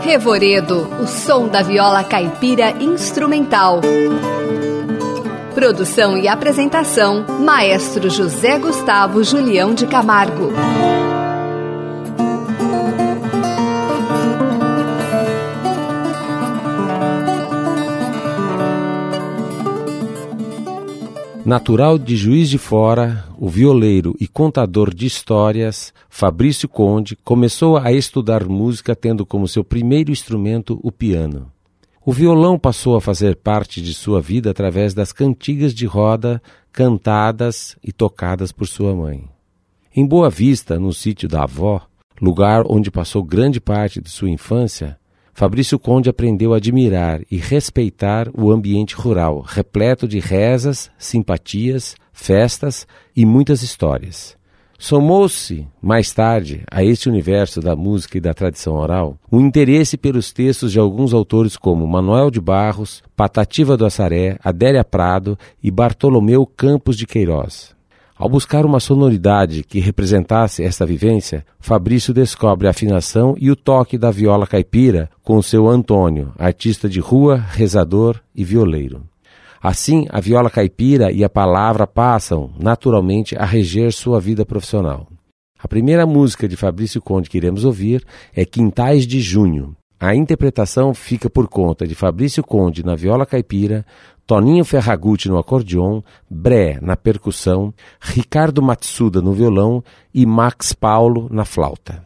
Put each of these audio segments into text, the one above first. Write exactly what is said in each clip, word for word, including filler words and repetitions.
Revoredo, o som da viola caipira instrumental. Produção e apresentação, Maestro José Gustavo Julião de Camargo. Natural de Juiz de Fora, o violeiro e contador de histórias, Fabrício Conde começou a estudar música tendo como seu primeiro instrumento o piano. O violão passou a fazer parte de sua vida através das cantigas de roda cantadas e tocadas por sua mãe. Em Boa Vista, no sítio da avó, lugar onde passou grande parte de sua infância, Fabrício Conde aprendeu a admirar e respeitar o ambiente rural, repleto de rezas, simpatias, festas e muitas histórias. Somou-se, mais tarde, a este universo da música e da tradição oral, o interesse pelos textos de alguns autores como Manuel de Barros, Patativa do Assaré, Adélia Prado e Bartolomeu Campos de Queiroz. Ao buscar uma sonoridade que representasse esta vivência, Fabrício descobre a afinação e o toque da viola caipira com o seu Antônio, artista de rua, rezador e violeiro. Assim, a viola caipira e a palavra passam, naturalmente, a reger sua vida profissional. A primeira música de Fabrício Conde que iremos ouvir é Quintais de Junho. A interpretação fica por conta de Fabrício Conde na viola caipira, Toninho Ferragutti no acordeon, Bré na percussão, Ricardo Matsuda no violão e Max Paulo na flauta.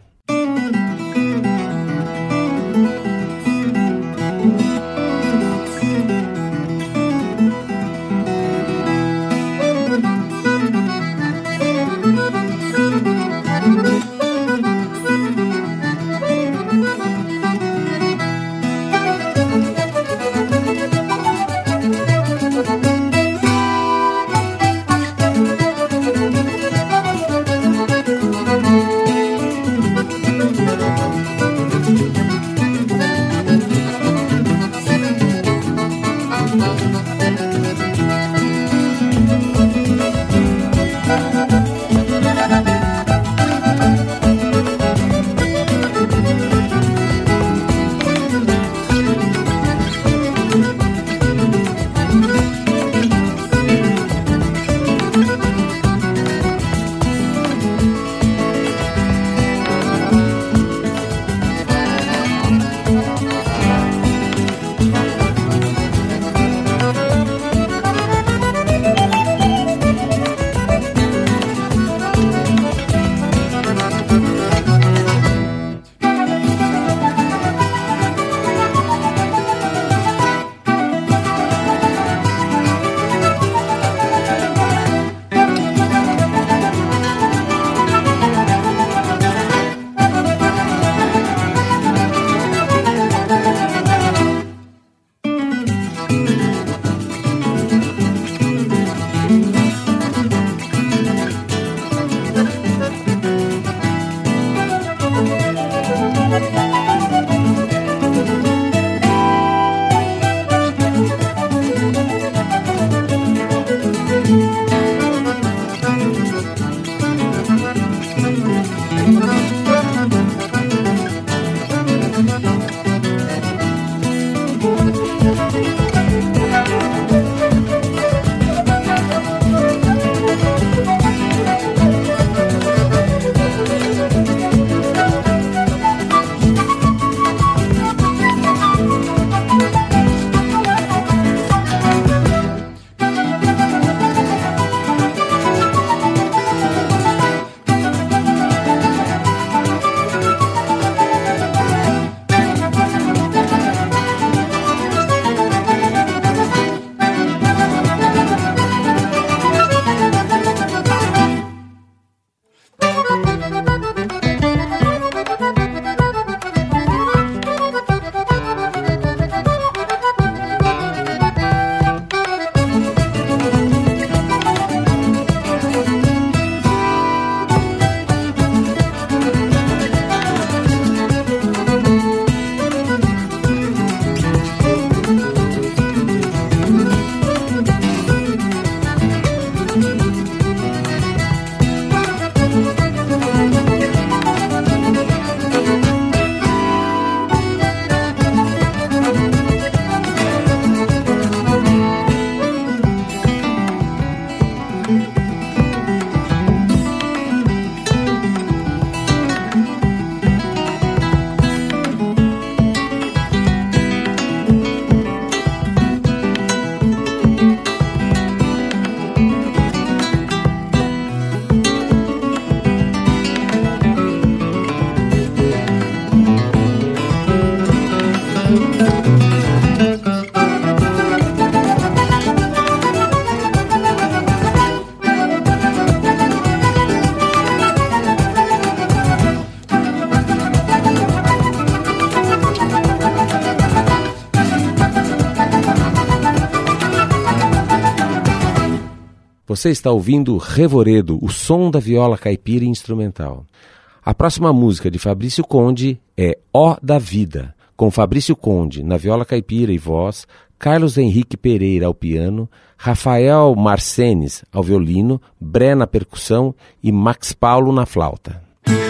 Você está ouvindo Revoredo, o som da viola caipira instrumental. A próxima música de Fabrício Conde é Ó da Vida, com Fabrício Conde na viola caipira e voz, Carlos Henrique Pereira ao piano, Rafael Marcenes ao violino, Bré na percussão e Max Paulo na flauta.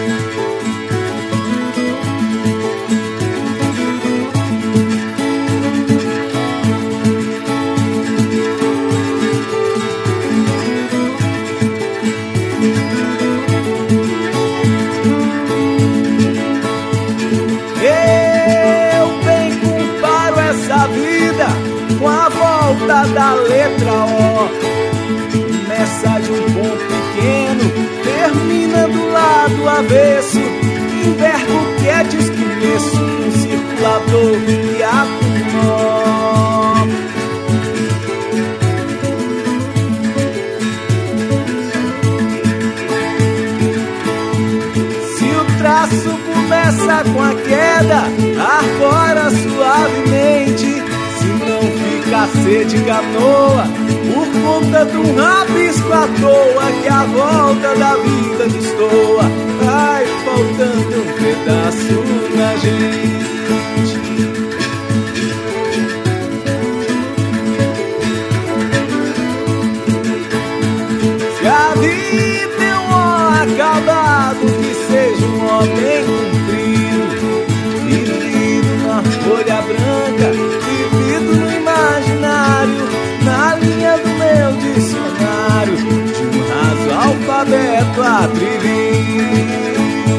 Da letra O, começa de um ponto pequeno, termina do lado avesso, inverno que é descomeço, um circulador e ato nó. Se o traço começa com a queda, arbora suavemente. Cacete canoa, por conta de um rabisco à toa que a volta da vida destoa, vai faltando um pedaço na gente. Se a vida é um ó acabado, que seja um ó bem comprido, vivido na folha branca, na linha do meu dicionário, de um raso alfabeto atrevido.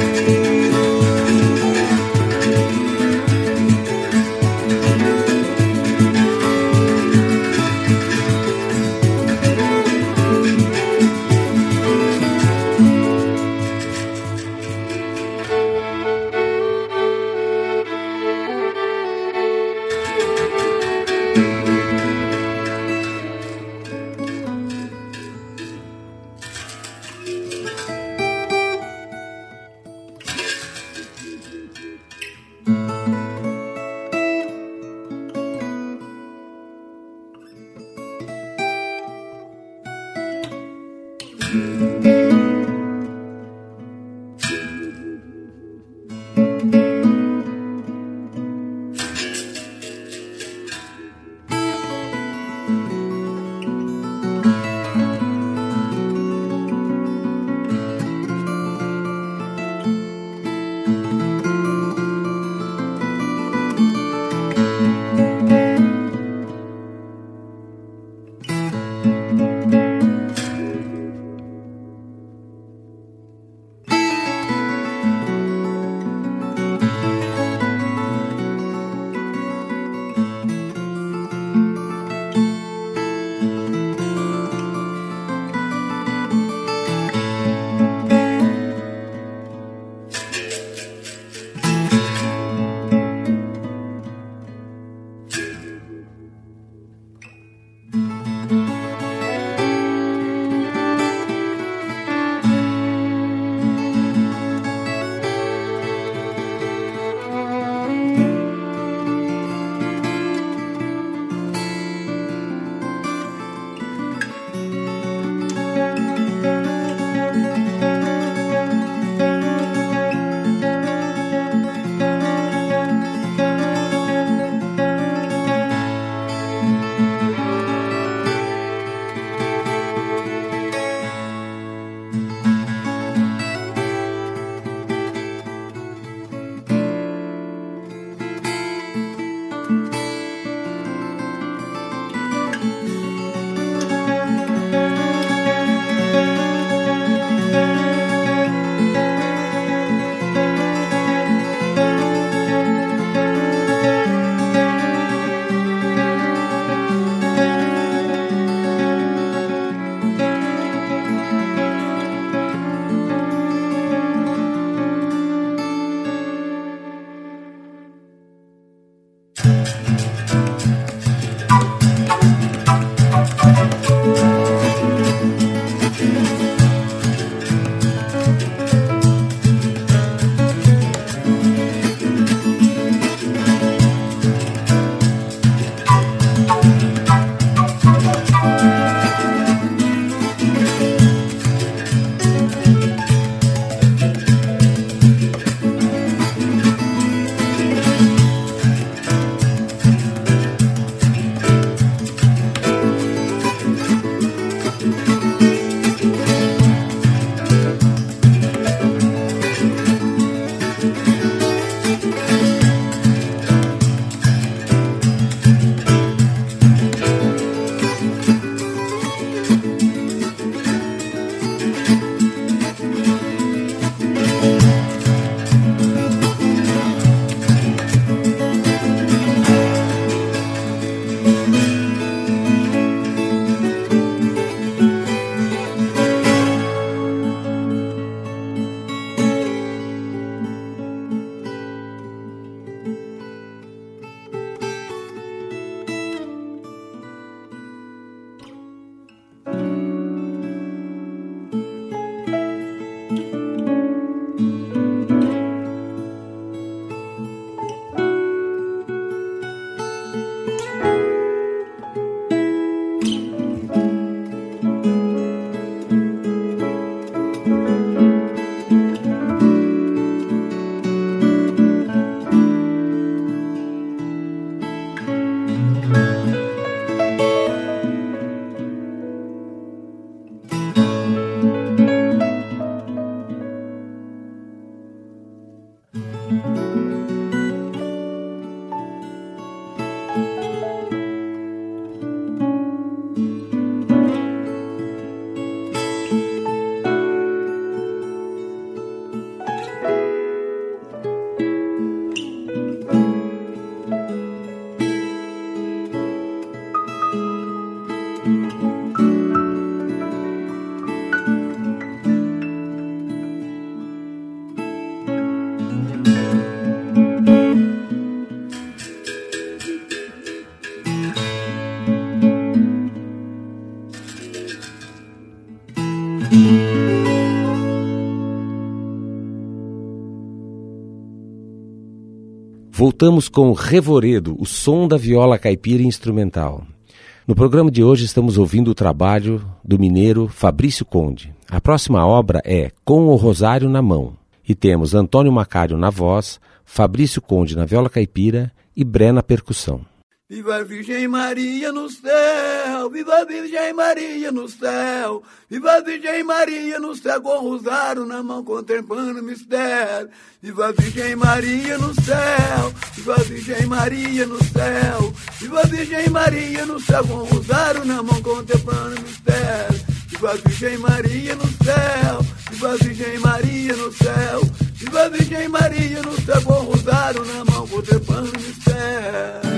Voltamos com Revoredo, o som da viola caipira instrumental. No programa de hoje estamos ouvindo o trabalho do mineiro Fabrício Conde. A próxima obra é Com o Rosário na Mão. E temos Antônio Macário na voz, Fabrício Conde na viola caipira e Bré na percussão. Viva a Virgem Maria no céu, viva a Virgem Maria no céu, viva a Virgem Maria no céu, com o rosário na mão contemplando o mistério. Viva a Virgem Maria no céu, viva a Virgem Maria no céu, viva a Virgem Maria no céu, com o rosário na mão contemplando o mistério. Viva a Virgem Maria no céu, viva a Virgem Maria no céu, viva a Virgem Maria no céu, com o rosário na mão contemplando o mistério.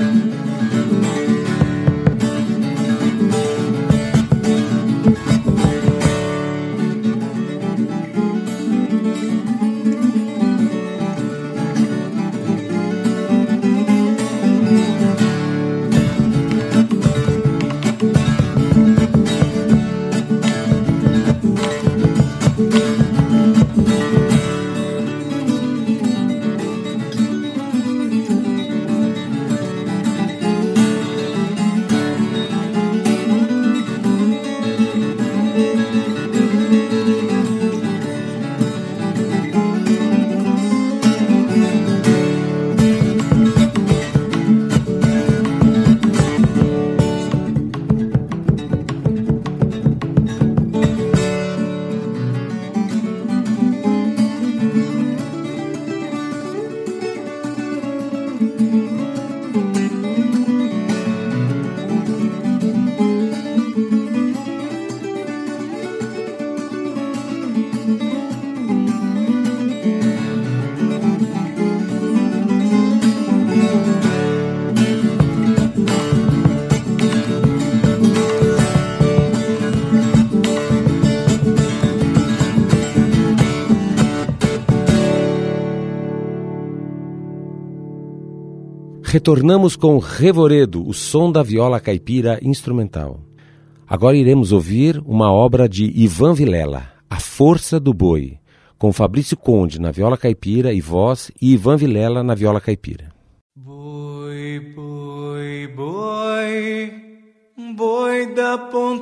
Retornamos com Revoredo, o som da viola caipira instrumental. Agora iremos ouvir uma obra de Ivan Vilela, A Força do Boi, com Fabrício Conde na viola caipira e voz e Ivan Vilela na viola caipira. Boi, boi, boi, boi da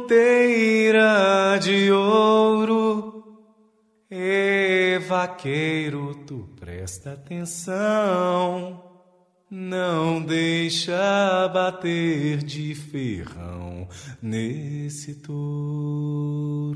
ponteira de ouro, e vaqueiro, tu presta atenção. Não deixa bater de ferrão nesse touro.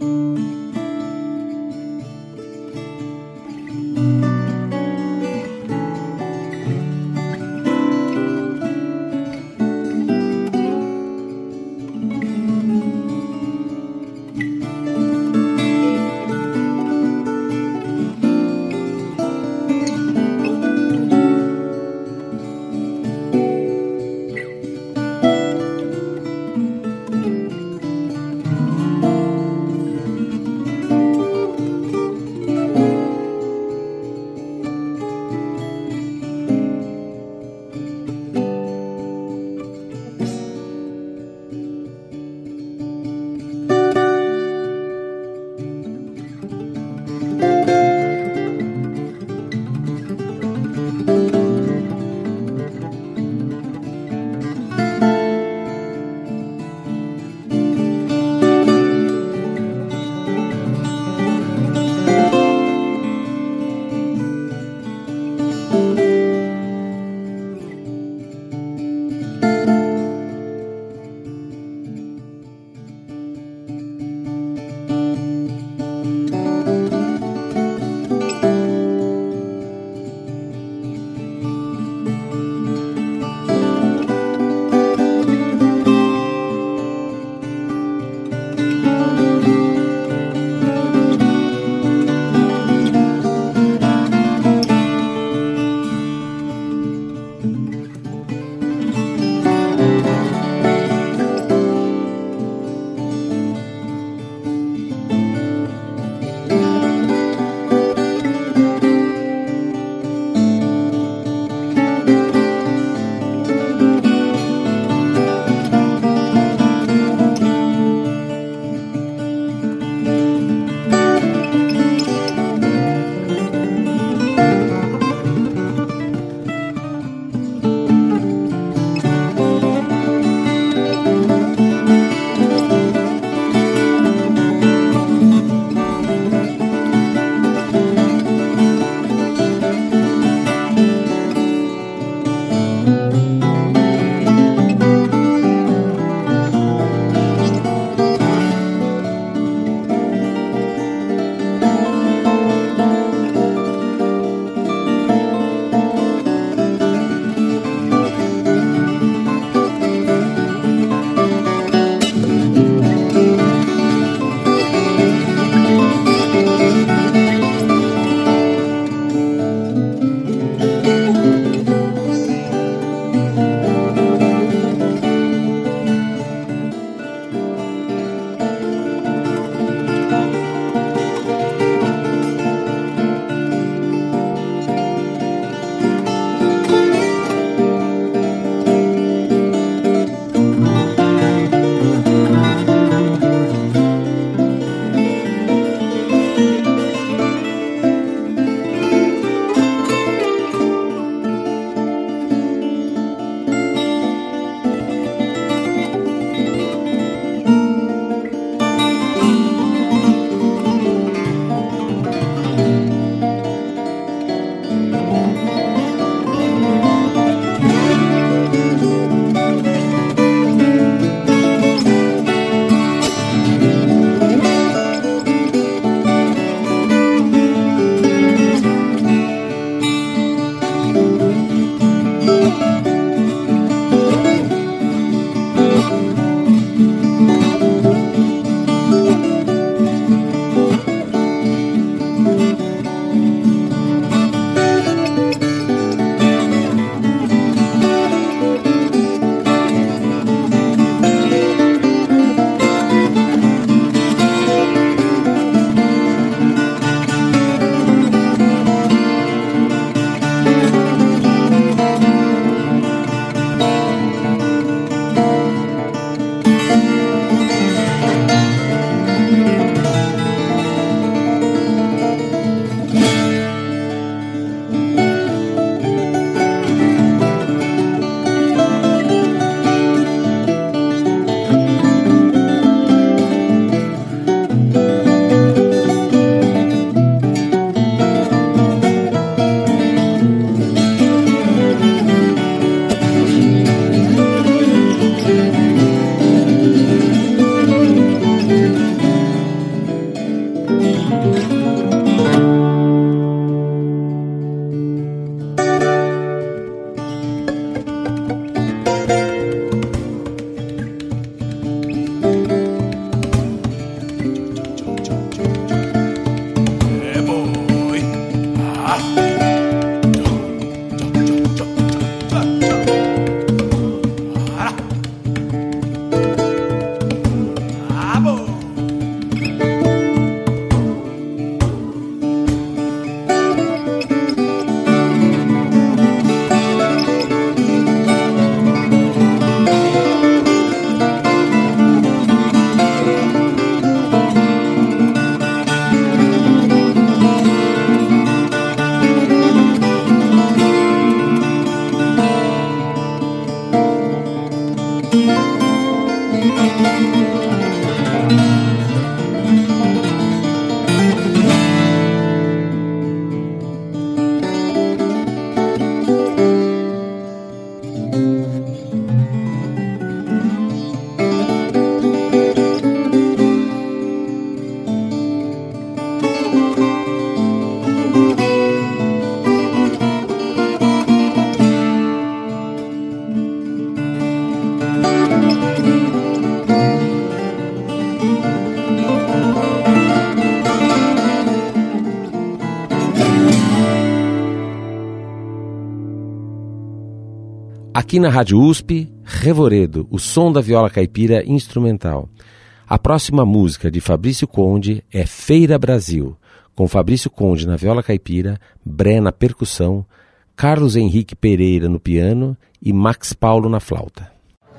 Aqui na Rádio U S P, Revoredo, o som da viola caipira instrumental. A próxima música de Fabrício Conde é Feira Brasil, com Fabrício Conde na viola caipira, Bré na percussão, Carlos Henrique Pereira no piano e Max Paulo na flauta.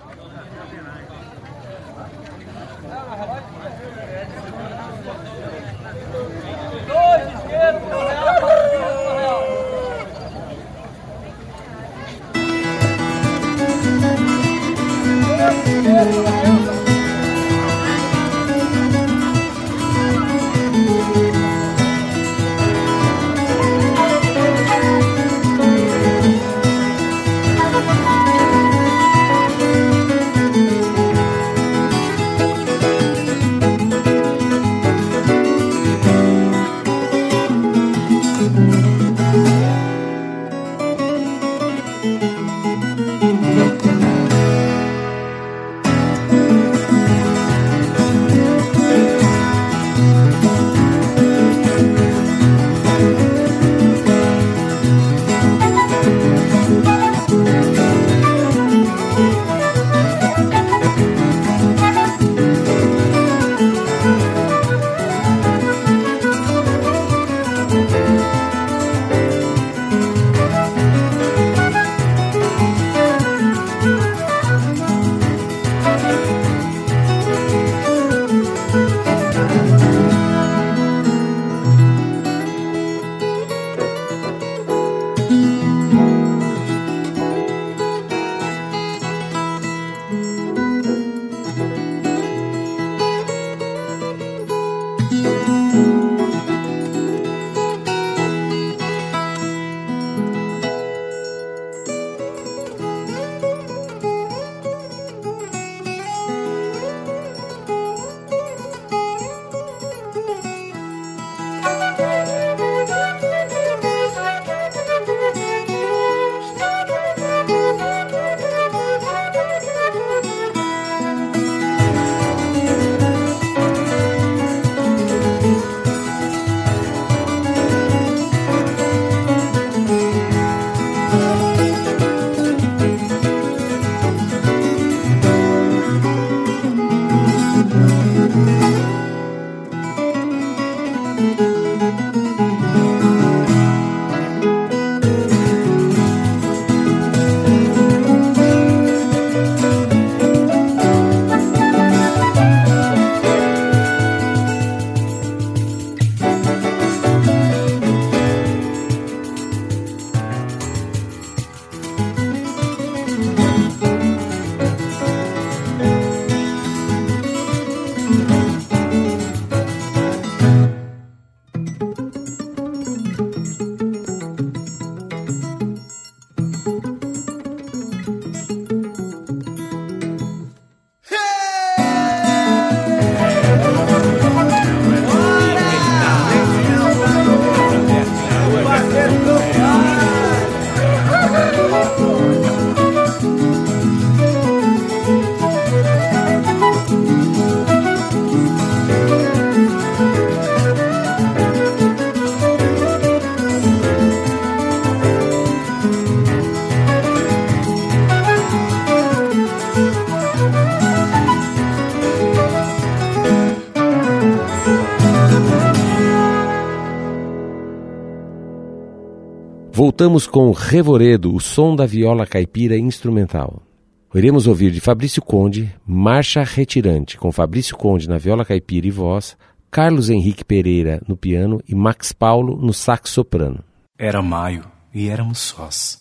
Voltamos com Revoredo, o som da viola caipira instrumental. Iremos ouvir de Fabrício Conde, Marcha Retirante, com Fabrício Conde na viola caipira e voz, Carlos Henrique Pereira no piano e Max Paulo no sax soprano. Era maio e éramos sós.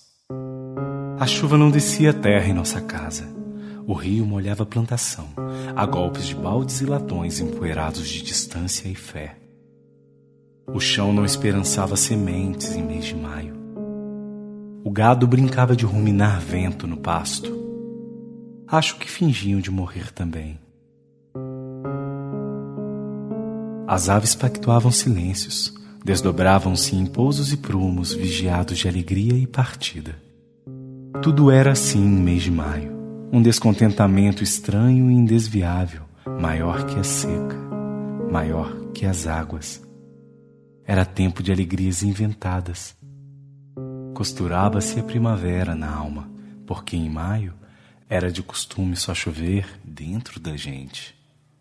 A chuva não descia a terra em nossa casa. O rio molhava a plantação, a golpes de baldes e latões empoeirados de distância e fé. O chão não esperançava sementes em mês de maio. O gado brincava de ruminar vento no pasto. Acho que fingiam de morrer também. As aves pactuavam silêncios, desdobravam-se em pousos e prumos vigiados de alegria e partida. Tudo era assim em mês de maio, um descontentamento estranho e indesviável, maior que a seca, maior que as águas. Era tempo de alegrias inventadas. Costurava-se a primavera na alma, porque em maio era de costume só chover dentro da gente.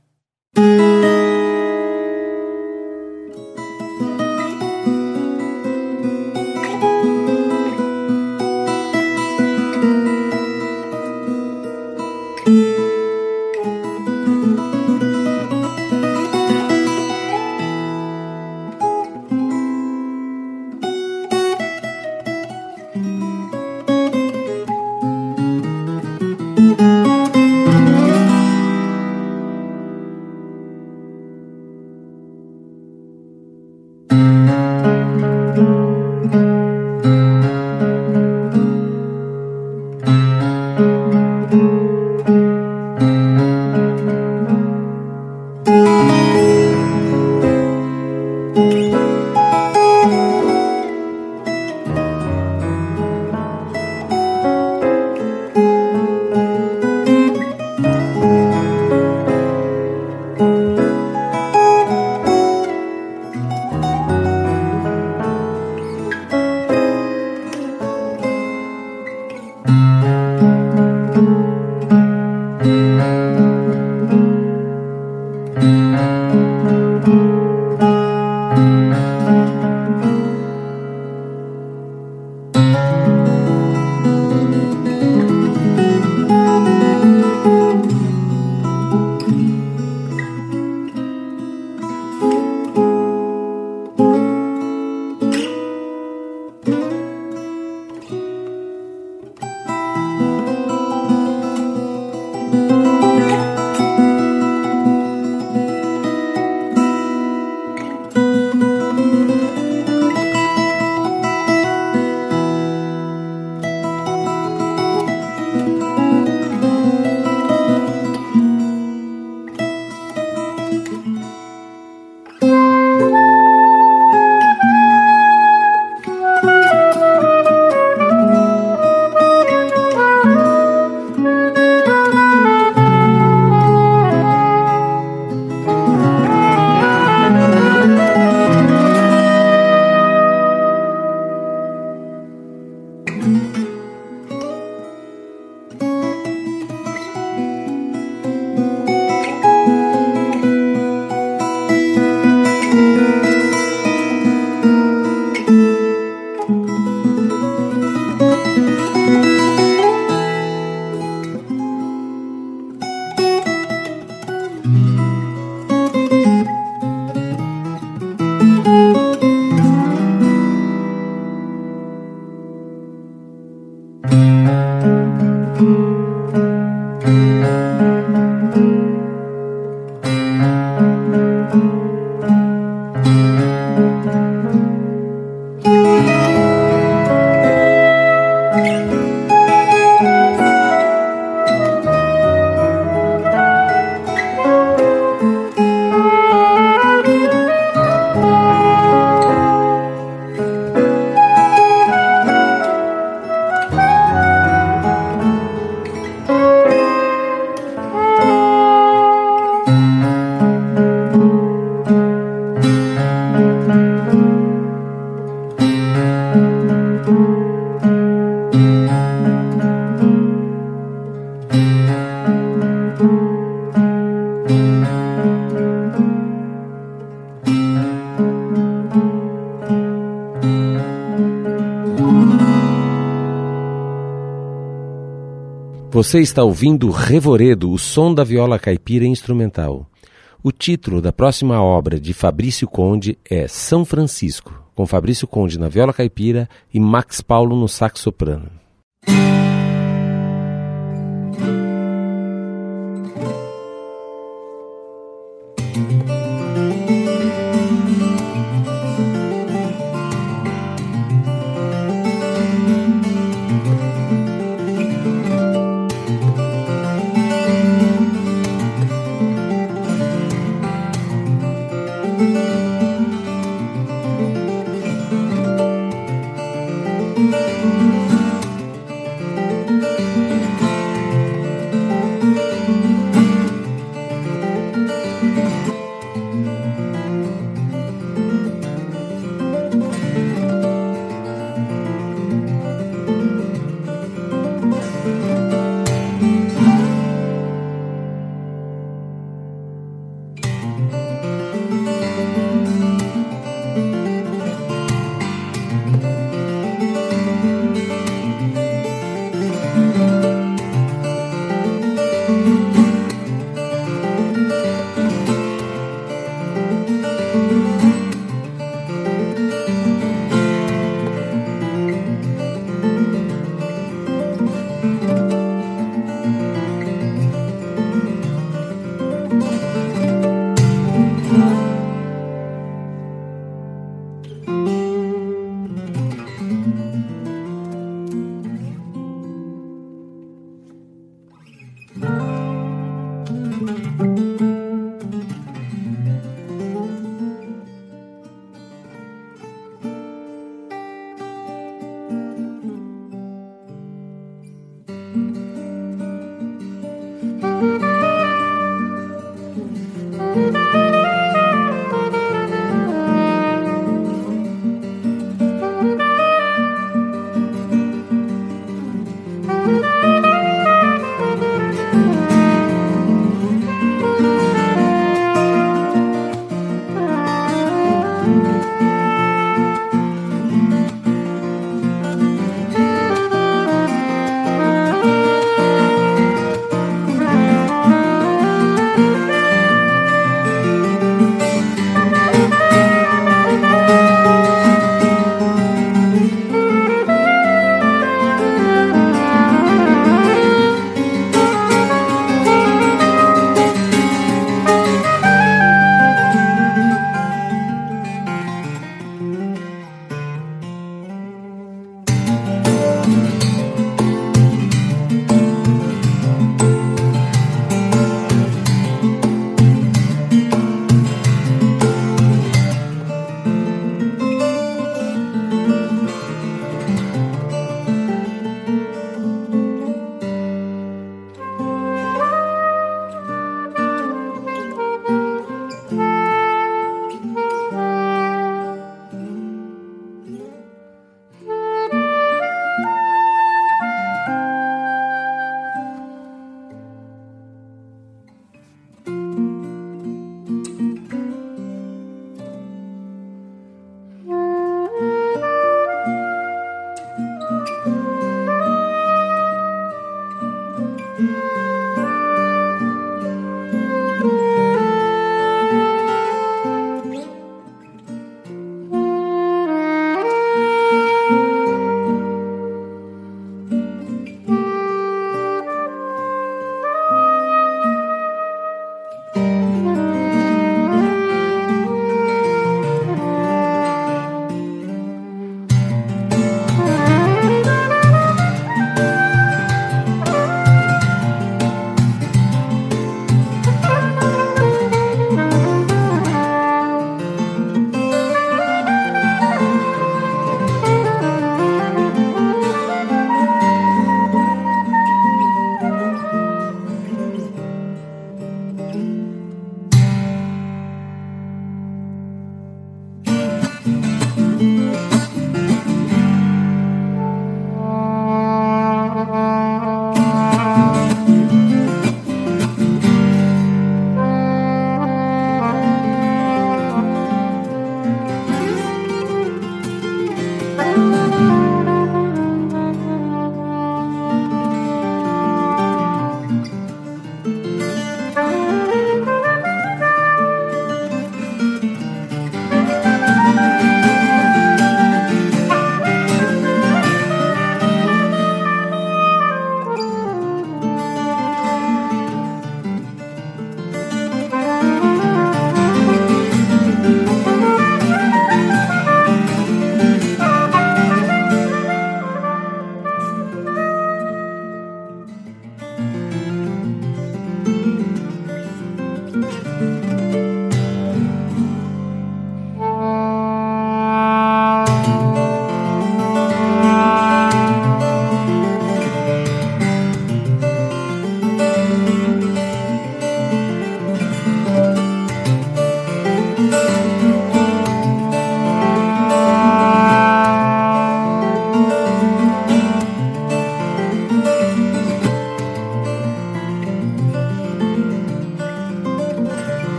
Você está ouvindo Revoredo, o som da viola caipira instrumental. O título da próxima obra de Fabrício Conde é São Francisco, com Fabrício Conde na viola caipira e Max Paulo no sax soprano.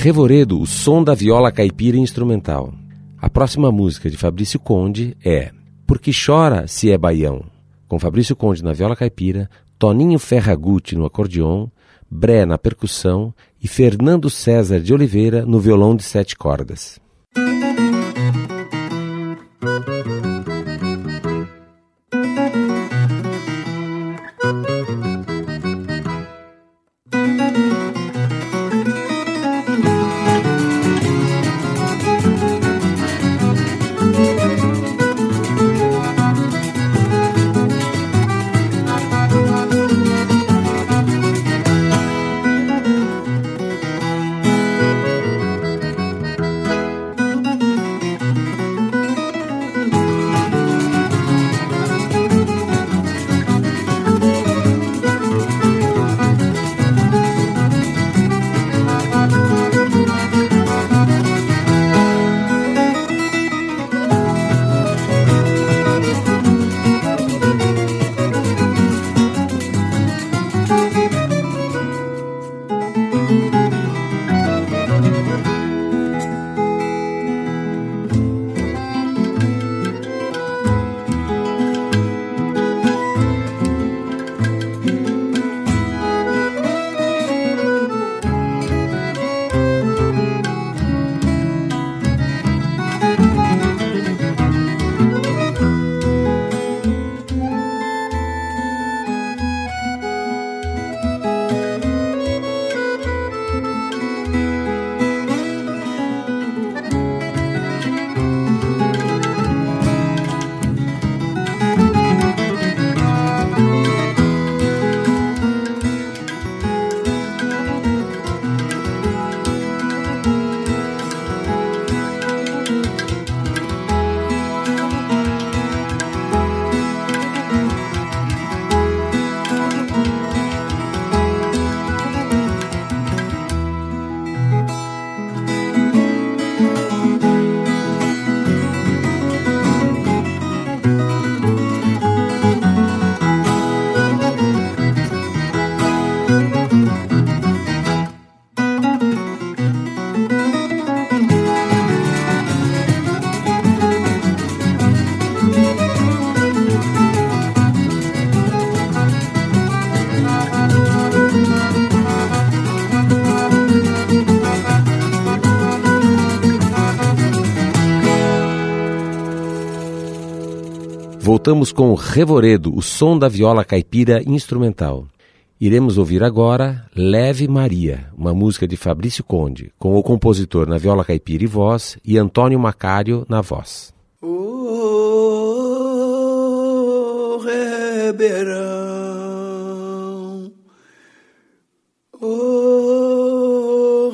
Revoredo, o som da viola caipira instrumental. A próxima música de Fabrício Conde é Porque Chora Se É Baião, com Fabrício Conde na viola caipira, Toninho Ferragutti no acordeon, Bré na percussão e Fernando César de Oliveira no violão de sete cordas. Voltamos com Revoredo, o som da viola caipira instrumental. Iremos ouvir agora Leve Maria, uma música de Fabrício Conde, com o compositor na viola caipira e voz e Antônio Macário na voz. Oh, Ribeirão, oh,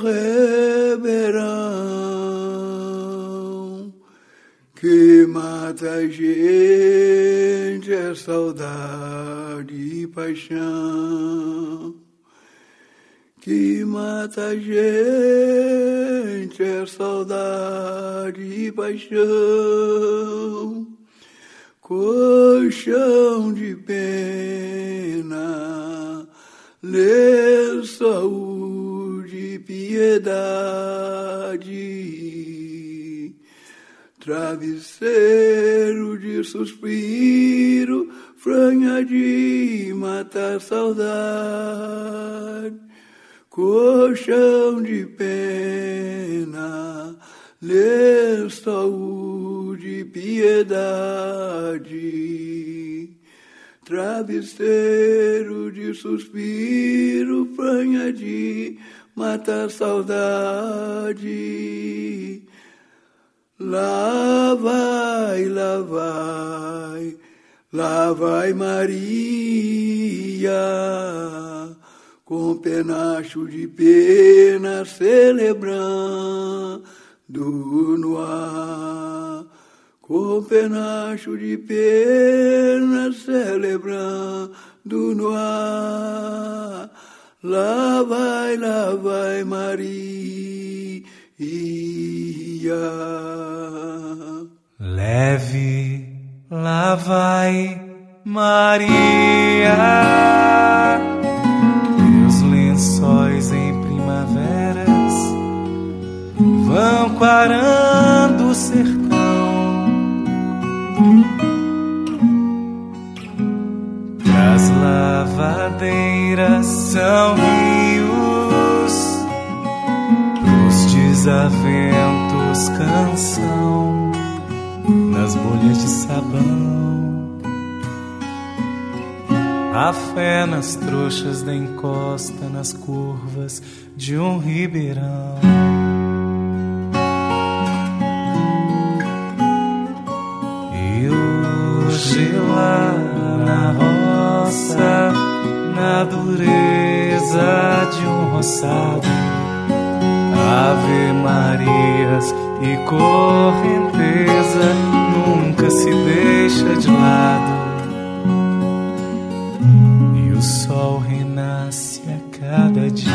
Ribeirão, que mata a gente é saudade e paixão, que mata a gente é saudade e paixão, colchão de pena, lê saúde e piedade, travesseiro de suspiro, franha de matar saudade, colchão de pena, lê saúde e piedade, travesseiro de suspiro, franha de matar saudade. Lá vai, lá vai, lá vai Maria, com penacho de pena celebrando no ar, com penacho de pena celebrando no ar. Lá vai, lá vai Maria, leve, lá vai Maria, teus lençóis em primaveras folhas de sabão, a fé nas trouxas da encosta, nas curvas de um ribeirão. E hoje lá na roça, na dureza de um roçado, Ave Marias e correnteza nunca se deixa de lado. E o sol renasce a cada dia.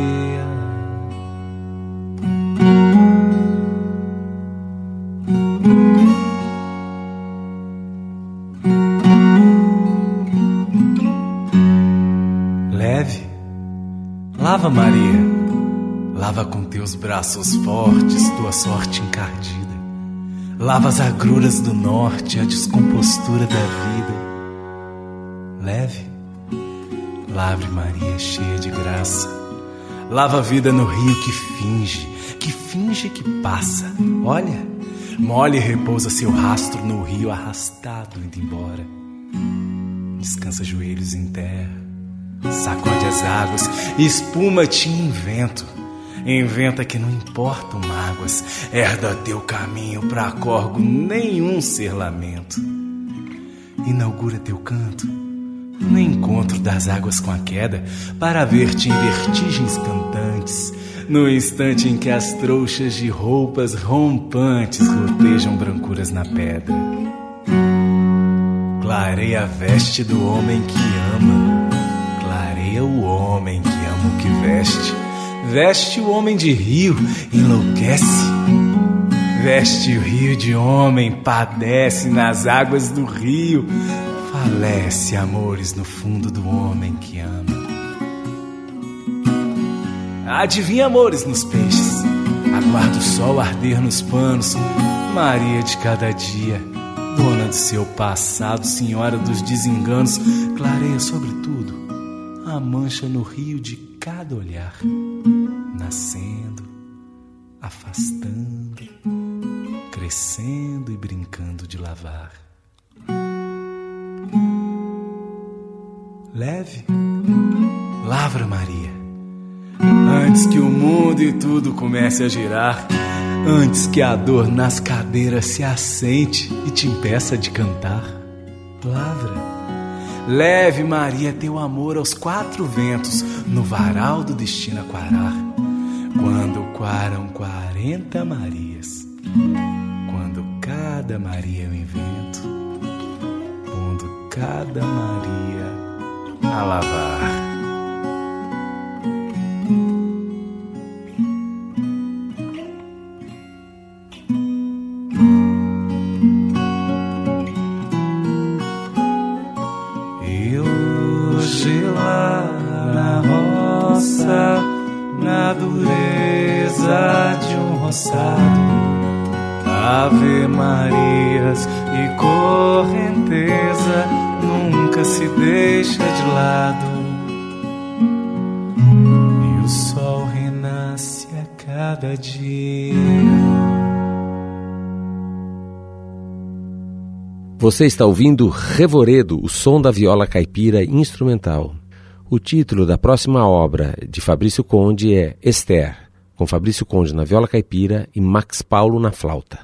Leve, lava Maria, lava com teus braços fortes tua sorte encardida. Lava as agruras do norte, a descompostura da vida. Leve, lave Maria cheia de graça. Lava a vida no rio que finge, que finge que passa. Olha, molha e repousa seu rastro no rio arrastado indo embora. Descansa joelhos em terra, sacode as águas, espuma-te em vento. Inventa que não importam mágoas, herda teu caminho pra corgo nenhum ser lamento. Inaugura teu canto no encontro das águas com a queda, para ver-te em vertigens cantantes, no instante em que as trouxas de roupas rompantes rotejam brancuras na pedra. Clareia a veste do homem que ama, clareia o homem que ama o que veste. Veste o homem de rio, enlouquece. Veste o rio de homem, padece nas águas do rio. Falece amores no fundo do homem que ama. Adivinha amores nos peixes, aguarda o sol arder nos panos. Maria de cada dia, dona do seu passado, senhora dos desenganos, clareia sobretudo a mancha no rio de cada olhar, nascendo, afastando, crescendo e brincando de lavar. Leve, lavra Maria, antes que o mundo e tudo comece a girar, antes que a dor nas cadeiras se assente e te impeça de cantar. Lavra, leve Maria teu amor aos quatro ventos, no varal do destino a quarar. Quando quaram quarenta Marias, quando cada Maria é um invento, pondo cada Maria a lavar. E hoje lá na roça, na dureza de um roçado, Ave Marias e correnteza nunca se deixa de lado. E o sol renasce a cada dia. Você está ouvindo Revoredo, o som da viola caipira instrumental. O título da próxima obra de Fabrício Conde é Esther, com Fabrício Conde na viola caipira e Max Paulo na flauta.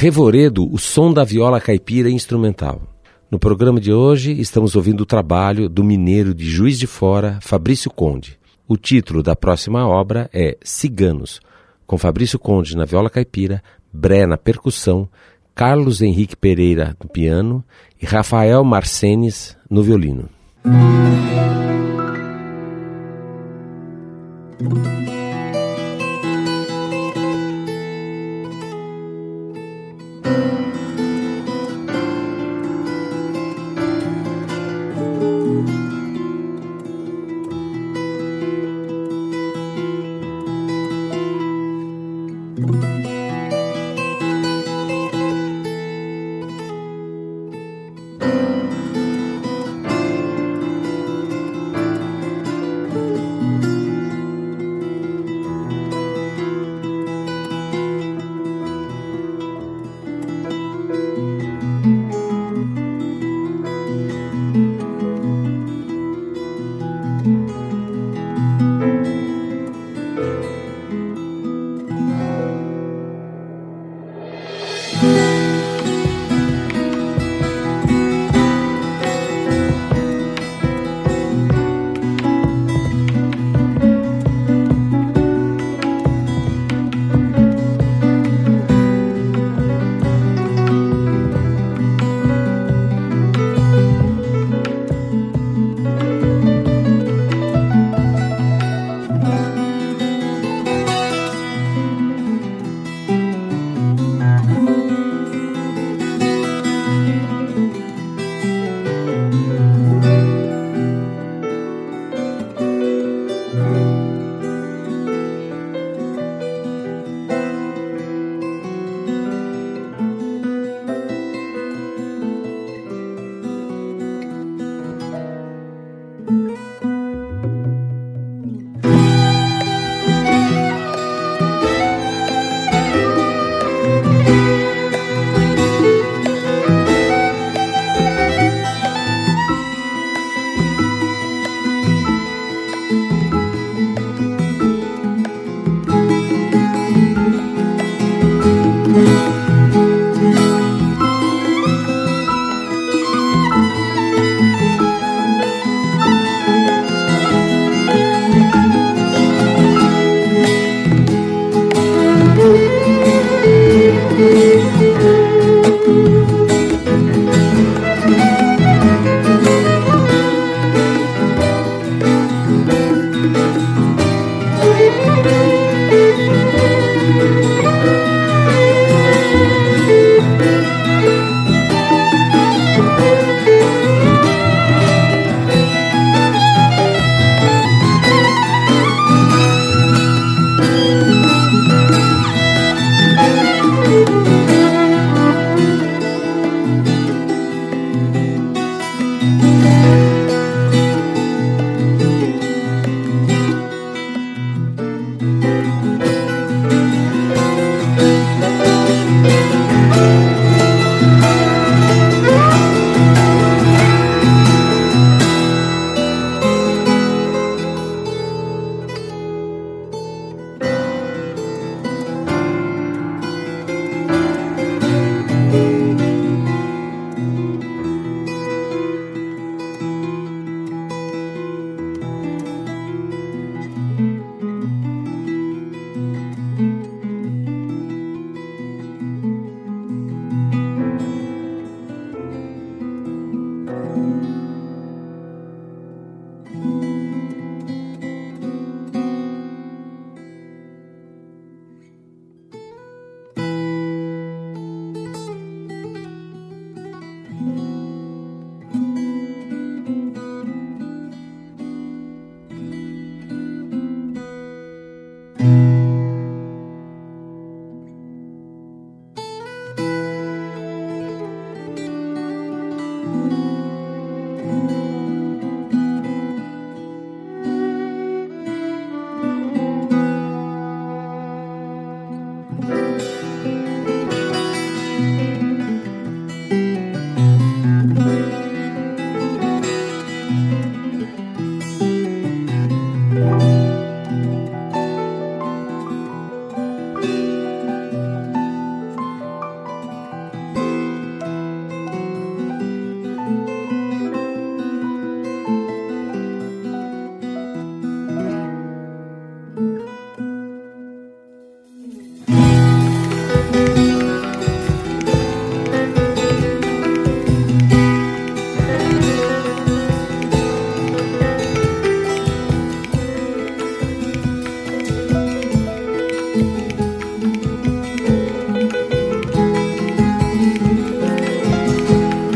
Revoredo, o som da viola caipira instrumental. No programa de hoje estamos ouvindo o trabalho do mineiro de Juiz de Fora, Fabrício Conde. O título da próxima obra é Ciganos, com Fabrício Conde na viola caipira, Bré na percussão, Carlos Henrique Pereira no piano e Rafael Marcenes no violino.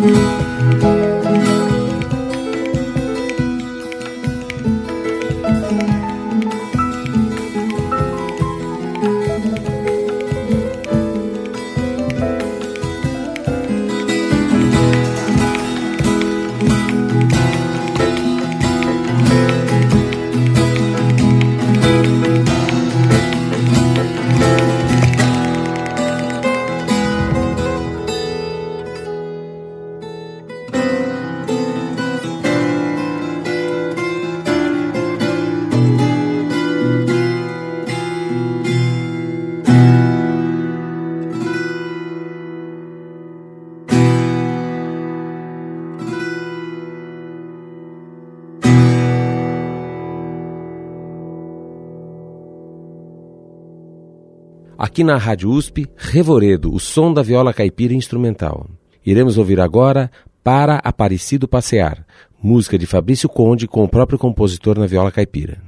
Aqui na Rádio U S P, Revoredo, o som da viola caipira instrumental. Iremos ouvir agora Para Aparecido Passear, música de Fabrício Conde com o próprio compositor na viola caipira.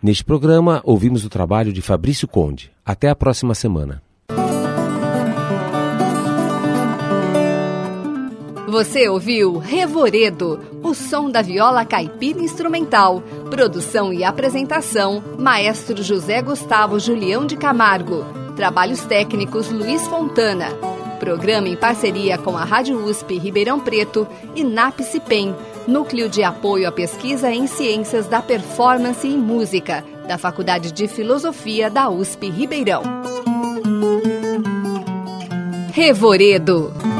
Neste programa, ouvimos o trabalho de Fabrício Conde. Até a próxima semana. Você ouviu Revoredo, o som da viola caipira instrumental. Produção e apresentação, Maestro José Gustavo Julião de Camargo. Trabalhos técnicos, Luiz Fontana. Programa em parceria com a Rádio U S P Ribeirão Preto e NAPCIPEM, Núcleo de Apoio à Pesquisa em Ciências da Performance e Música, da Faculdade de Filosofia da U S P Ribeirão. Revoredo.